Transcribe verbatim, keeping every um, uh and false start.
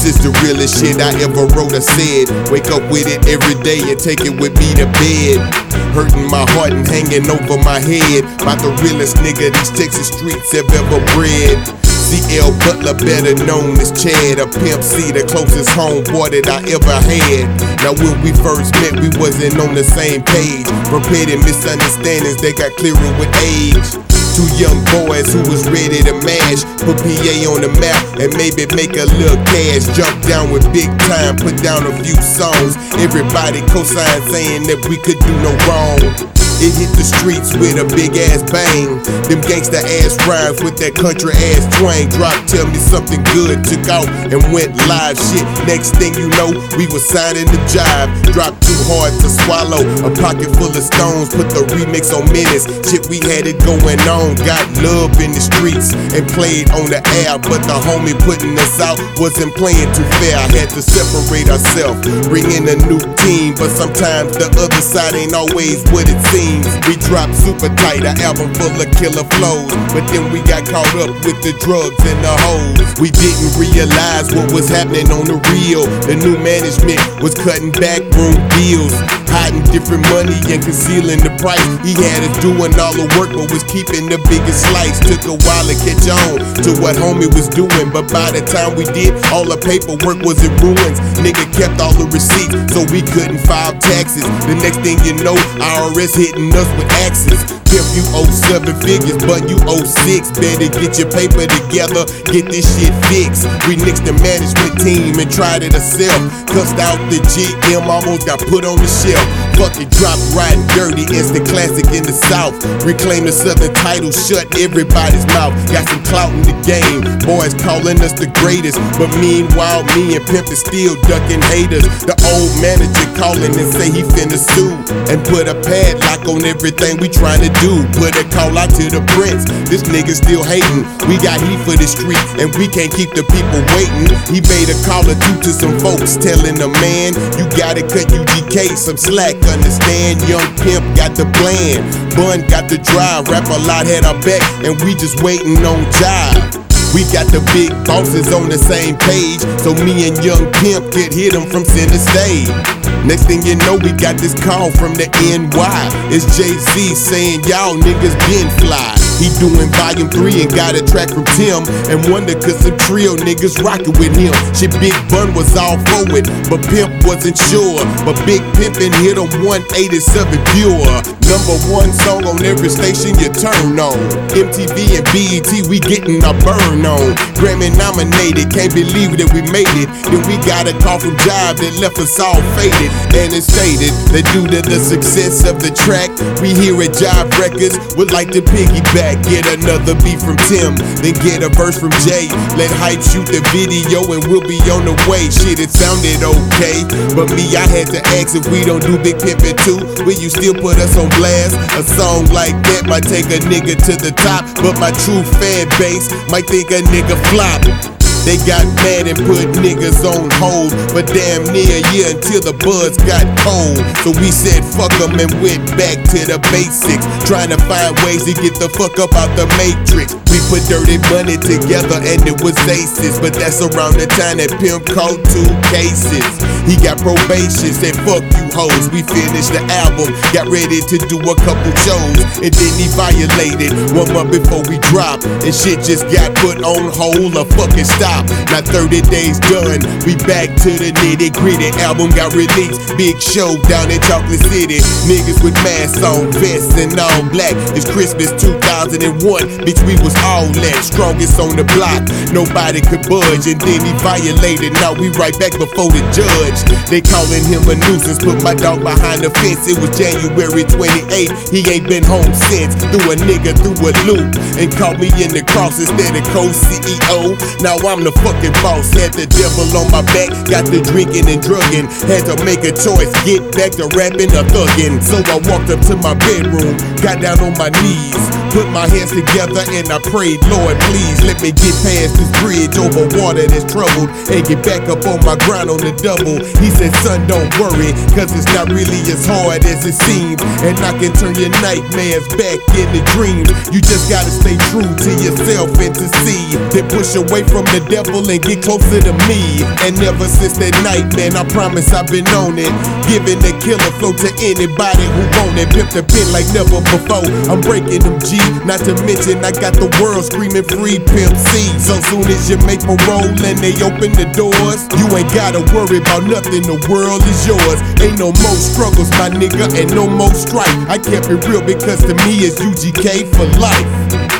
This is the realest shit I ever wrote or said. Wake up with it every day and take it with me to bed. Hurting my heart and hanging over my head. About the realest nigga these Texas streets have ever bred. C L Butler, better known as Chad, a Pimp C, the closest homeboy that I ever had. Now when we first met, we wasn't on the same page. From petty misunderstandings that got clearer with age. Two young boys who was ready to mash, put P A on the map and maybe make a little cash. Jump down with big time, put down a few songs. Everybody co-signed saying that we could do no wrong. It hit the streets with a big ass bang. Them gangsta ass rhymes with that country ass twang. Drop Tell Me Something Good took out and went live. Shit, next thing you know, we was signing the jive. Drop Too Hard to Swallow, a pocket full of stones. Put the remix on minutes. Shit, we had it going on. Got love in the streets and played on the air. But the homie putting us out wasn't playing too fair. I had to separate ourselves, bring in a new team. But sometimes the other side ain't always what it seems. We dropped Super Tight, an album full of killer flows. But then we got caught up with the drugs and the hoes. We didn't realize what was happening on the real. The new management was cutting backroom deals, hiding different money and concealing the price. He had us doing all the work but was keeping the biggest slice. Took a while to catch on to what homie was doing, but by the time we did, all the paperwork was in ruins. Nigga kept all the receipts so we couldn't file taxes. The next thing you know, I R S hitting us with axes. Pimp, you owe seven figures, but you owe six. Better get your paper together, get this shit fixed. We nixed the management team and tried it ourselves. Cussed out the G M, almost got put on the shelf. Fuck it, dropped Riding Dirty, instant classic in the South. Reclaim the Southern title, shut everybody's mouth. Got some clout in the game, boys calling us the greatest. But meanwhile, me and Pimp is still ducking haters. The old manager calling and say he finna sue and put a padlock on everything we trying to do. Put a call out to the prince, this nigga still hating. We got heat for the street and we can't keep the people waiting. He made a call or two to some folks telling the man, you gotta cut U G K some slack, understand? Young Pimp got the plan, Bun got the drive, Rap a Lot had our back and we just waiting on jive. We got the big bosses on the same page, so me and Young Pimp could hit them from center stage. Next thing you know, we got this call from the N Y. It's Jay-Z saying y'all niggas been fly. He doing volume three and got a track from Tim, and wonder cause some trio niggas rockin' with him. Shit, Big Bun was all for it, but Pimp wasn't sure. But Big Pimpin' hit him one eighty-seven pure. Number one song on every station you turn on. M T V and B E T, we getting our burn on. Grammy nominated, can't believe that we made it. Then we got a call from Jive that left us all faded. And it stated that due to the success of the track, we here at Jive Records would like to piggyback. Get another beat from Tim, then get a verse from Jay. Let Hype shoot the video and we'll be on the way. Shit, it sounded okay, but me, I had to ask if we don't do Big Pimpin' too, will you still put us on blast? A song like that might take a nigga to the top, but my true fan base might think a nigga flop. They got mad and put niggas on hold for damn near a year until the buzz got cold. So we said fuck them and went back to the basics, trying to find ways to get the fuck up out the matrix. We put Dirty Money together and it was aces, but that's around the time that Pimp caught two cases. He got probation, said fuck you hoes. We finished the album, got ready to do a couple shows, and then he violated one month before we dropped, and shit just got put on hold or fucking stop. Now thirty days done, we back to the nitty gritty. Album got released, big show down in Chocolate City. Niggas with masks on, vests and all black. It's Christmas two thousand one, bitch we was all that. Strongest on the block, nobody could budge. And then he violated, now we right back before the judge. They calling him a nuisance, put my dog behind the fence. It was January twenty-eighth, he ain't been home since. Threw a nigga through a loop and caught me in the cross instead of co-C E O. Now I'm the fucking boss, had the devil on my back, got the drinking and drugging. Had to make a choice, get back to rapping or thugging. So I walked up to my bedroom, got down on my knees, put my hands together and I prayed, Lord please let me get past this bridge over water that's troubled and get back up on my grind on the double. He said son don't worry, cause it's not really as hard as it seems, and I can turn your nightmares back into dreams. You just gotta stay true to yourself and to see, then push away from the devil and get closer to me. And ever since that night, man, I promise I've been on it. Giving the killer flow to anybody who want it. Pimp the pen like never before. I'm breaking them G. Not to mention I got the world screaming free Pimp C. So soon as you make my roll and they open the doors, you ain't gotta worry about nothing. The world is yours. Ain't no more struggles, my nigga, and no more strife. I kept it real because to me it's U G K for life.